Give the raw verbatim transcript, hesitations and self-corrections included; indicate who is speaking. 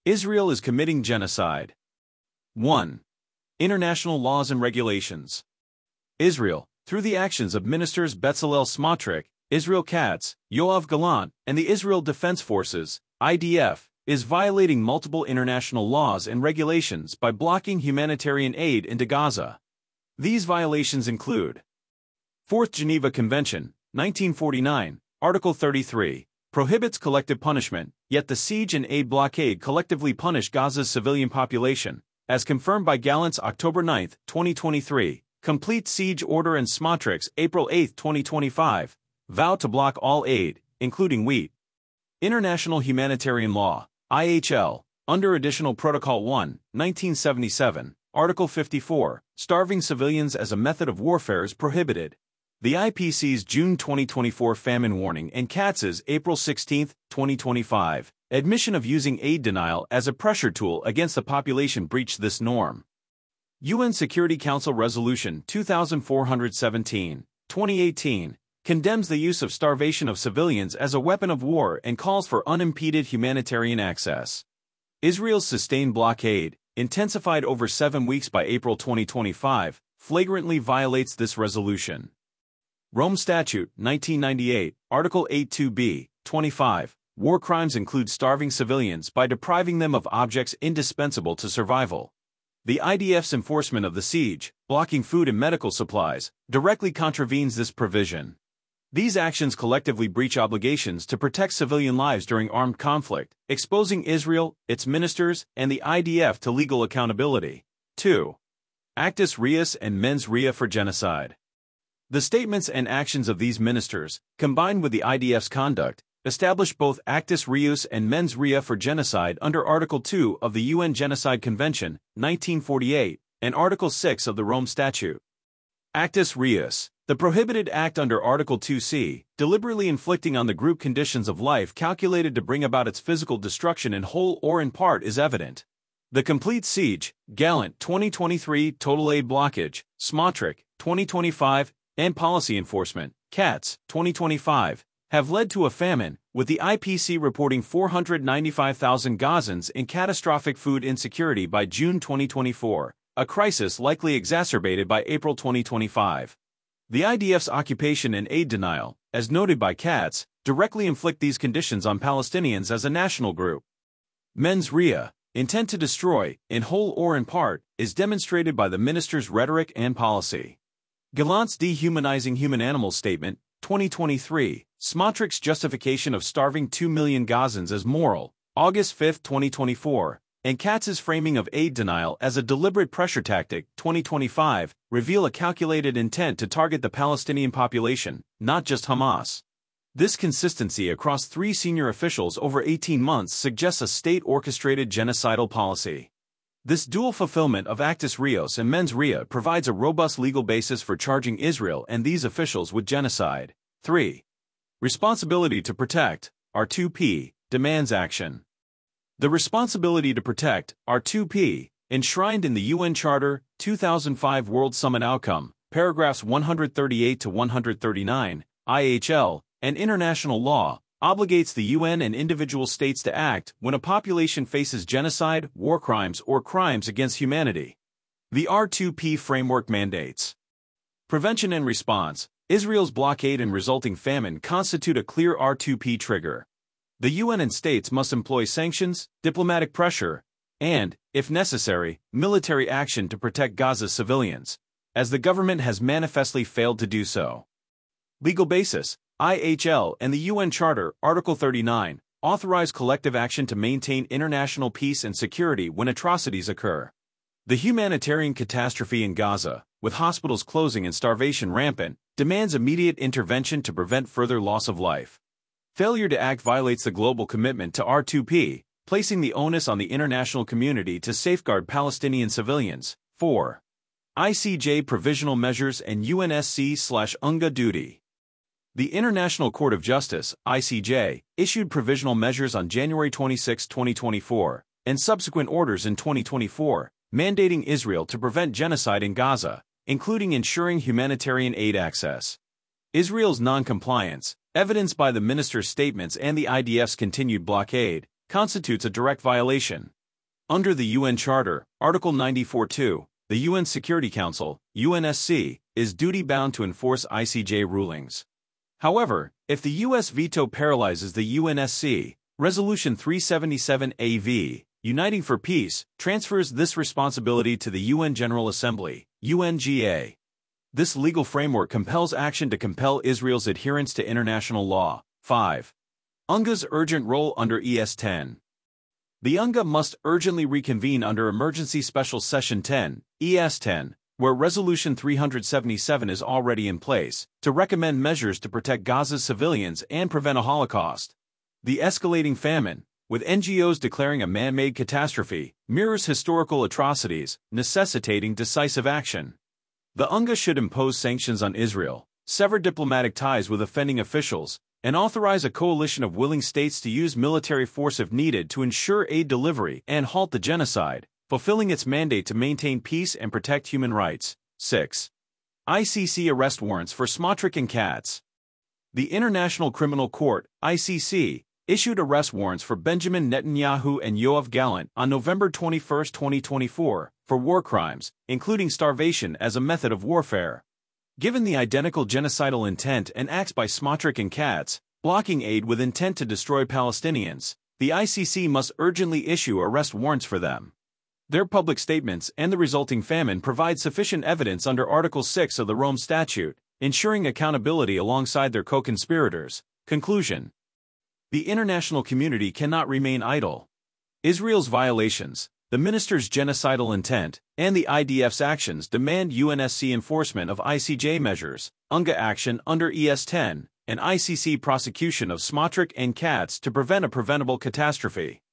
Speaker 1: Israel is committing genocide. one. International laws and regulations. Israel, through the actions of Ministers Bezalel Smotrich, Israel Katz, Yoav Gallant, and the Israel Defense Forces, I D F, is violating multiple international laws and regulations by blocking humanitarian aid into Gaza. These violations include: Fourth Geneva Convention, nineteen forty-nine, Article thirty-three, prohibits collective punishment, yet the siege and aid blockade collectively punish Gaza's civilian population, as confirmed by Gallant's October ninth, twenty twenty-three, complete siege order and Smotrich's April eighth, twenty twenty-five, vow to block all aid, including wheat. International Humanitarian Law, I H L, under Additional Protocol one, nineteen seventy-seven, Article fifty-four, starving civilians as a method of warfare is prohibited. The I P C's June twenty twenty-four famine warning and Katz's April sixteenth, twenty twenty-five, admission of using aid denial as a pressure tool against the population breached this norm. U N Security Council Resolution two thousand four hundred seventeen, twenty eighteen, condemns the use of starvation of civilians as a weapon of war and calls for unimpeded humanitarian access. Israel's sustained blockade, intensified over seven weeks by April twenty twenty-five, flagrantly violates this resolution. Rome Statute, nineteen ninety-eight, Article eighty-two B, twenty-five, war crimes include starving civilians by depriving them of objects indispensable to survival. The I D F's enforcement of the siege, blocking food and medical supplies, directly contravenes this provision. These actions collectively breach obligations to protect civilian lives during armed conflict, exposing Israel, its ministers, and the I D F to legal accountability. two. Actus Reus and Mens Rea for genocide. The statements and actions of these ministers, combined with the I D F's conduct, establish both Actus Reus and Mens Rea for genocide under Article two of the U N Genocide Convention, nineteen forty-eight, and Article six of the Rome Statute. Actus Reus, the prohibited act under Article two C, deliberately inflicting on the group conditions of life calculated to bring about its physical destruction in whole or in part is evident. The complete siege, Gallant twenty twenty-three total aid blockage, Smotrich twenty twenty-five, and policy enforcement, Katz twenty twenty-five, have led to a famine, with the I P C reporting four hundred ninety-five thousand Gazans in catastrophic food insecurity by June twenty twenty-four, a crisis likely exacerbated by April twenty twenty-five. The I D F's occupation and aid denial, as noted by Katz, directly inflict these conditions on Palestinians as a national group. Mens Rea, intent to destroy, in whole or in part, is demonstrated by the minister's rhetoric and policy. Gallant's dehumanizing human animals statement, twenty twenty-three, Smotrich's justification of starving two million Gazans as moral, August fifth, twenty twenty-four, and Katz's framing of aid denial as a deliberate pressure tactic, twenty twenty-five, reveal a calculated intent to target the Palestinian population, not just Hamas. This consistency across three senior officials over eighteen months suggests a state-orchestrated genocidal policy. This dual fulfillment of Actus Reus and Mens Rea provides a robust legal basis for charging Israel and these officials with genocide. three. Responsibility to protect, R two P, demands action. The responsibility to protect, R two P, enshrined in the U N Charter, two thousand five World Summit Outcome, paragraphs one hundred thirty-eight to one hundred thirty-nine, I H L, and international law, obligates the U N and individual states to act when a population faces genocide, war crimes, or crimes against humanity. The R two P framework mandates prevention and response. Israel's blockade and resulting famine constitute a clear R two P trigger. The U N and states must employ sanctions, diplomatic pressure, and, if necessary, military action to protect Gaza's civilians, as the government has manifestly failed to do so. Legal basis. I H L and the U N Charter, Article thirty-nine, authorize collective action to maintain international peace and security when atrocities occur. The humanitarian catastrophe in Gaza, with hospitals closing and starvation rampant, demands immediate intervention to prevent further loss of life. Failure to act violates the global commitment to R two P, placing the onus on the international community to safeguard Palestinian civilians. four. I C J provisional measures and U N S C/U N G A duty. The International Court of Justice, I C J, issued provisional measures on January twenty-sixth, twenty twenty-four, and subsequent orders in twenty twenty-four, mandating Israel to prevent genocide in Gaza, including ensuring humanitarian aid access. Israel's non-compliance, evidenced by the minister's statements and the I D F's continued blockade, constitutes a direct violation. Under the U N Charter, Article ninety-four point two, the U N Security Council, U N S C, is duty-bound to enforce I C J rulings. However, if the U S veto paralyzes the U N S C, Resolution three seventy-seven A V, Uniting for Peace, transfers this responsibility to the U N General Assembly, U N G A. This legal framework compels action to compel Israel's adherence to international law. five. UNGA's urgent role under E S ten. The UNGA must urgently reconvene under Emergency Special Session ten, E S ten, where Resolution three seventy-seven is already in place, to recommend measures to protect Gaza's civilians and prevent a Holocaust. The escalating famine, with N G Os declaring a man-made catastrophe, mirrors historical atrocities, necessitating decisive action. The UNGA should impose sanctions on Israel, sever diplomatic ties with offending officials, and authorize a coalition of willing states to use military force if needed to ensure aid delivery and halt the genocide, fulfilling its mandate to maintain peace and protect human rights. six. I C C arrest warrants for Smotrich and Katz. The International Criminal Court, I C C, issued arrest warrants for Benjamin Netanyahu and Yoav Gallant on November twenty-first, twenty twenty-four, for war crimes, including starvation as a method of warfare. Given the identical genocidal intent and acts by Smotrich and Katz, blocking aid with intent to destroy Palestinians, the I C C must urgently issue arrest warrants for them. Their public statements and the resulting famine provide sufficient evidence under Article six of the Rome Statute, ensuring accountability alongside their co-conspirators. Conclusion. The international community cannot remain idle. Israel's violations, the minister's genocidal intent, and the I D F's actions demand U N S C enforcement of I C J measures, UNGA action under E S ten, and I C C prosecution of Smotrich and Katz to prevent a preventable catastrophe.